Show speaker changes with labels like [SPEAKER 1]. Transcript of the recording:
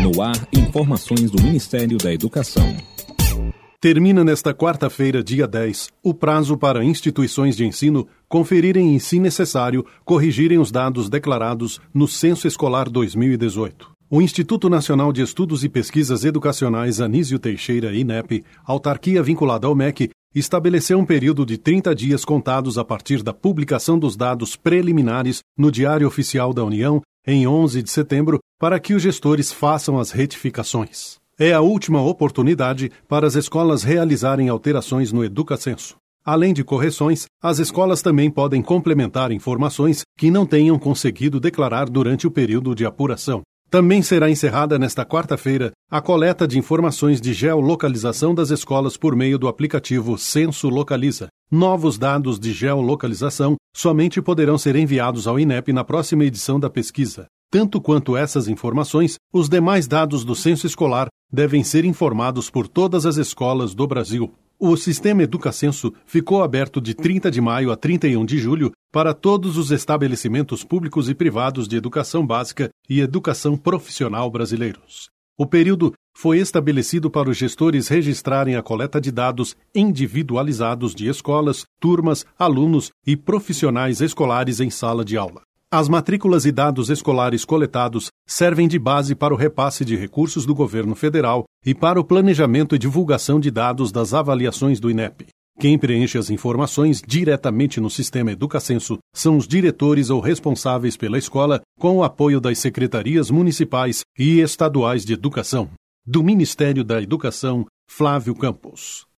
[SPEAKER 1] No ar, informações do Ministério da Educação.
[SPEAKER 2] Termina nesta quarta-feira, dia 10, o prazo para instituições de ensino conferirem e, se necessário, corrigirem os dados declarados no Censo Escolar 2018. O Instituto Nacional de Estudos e Pesquisas Educacionais Anísio Teixeira, INEP, autarquia vinculada ao MEC, estabeleceu um período de 30 dias contados a partir da publicação dos dados preliminares no Diário Oficial da União, em 11 de setembro, para que os gestores façam as retificações. É a última oportunidade para as escolas realizarem alterações no EducaCenso. Além de correções, as escolas também podem complementar informações que não tenham conseguido declarar durante o período de apuração. Também será encerrada nesta quarta-feira a coleta de informações de geolocalização das escolas por meio do aplicativo Censo Localiza. Novos dados de geolocalização somente poderão ser enviados ao INEP na próxima edição da pesquisa. Tanto quanto essas informações, os demais dados do censo escolar devem ser informados por todas as escolas do Brasil. O sistema EducaCenso ficou aberto de 30 de maio a 31 de julho para todos os estabelecimentos públicos e privados de educação básica e educação profissional brasileiros. O período foi estabelecido para os gestores registrarem a coleta de dados individualizados de escolas, turmas, alunos e profissionais escolares em sala de aula. As matrículas e dados escolares coletados servem de base para o repasse de recursos do governo federal e para o planejamento e divulgação de dados das avaliações do INEP. Quem preenche as informações diretamente no sistema EducaCenso são os diretores ou responsáveis pela escola, com o apoio das secretarias municipais e estaduais de educação. Do Ministério da Educação, Flávio Campos.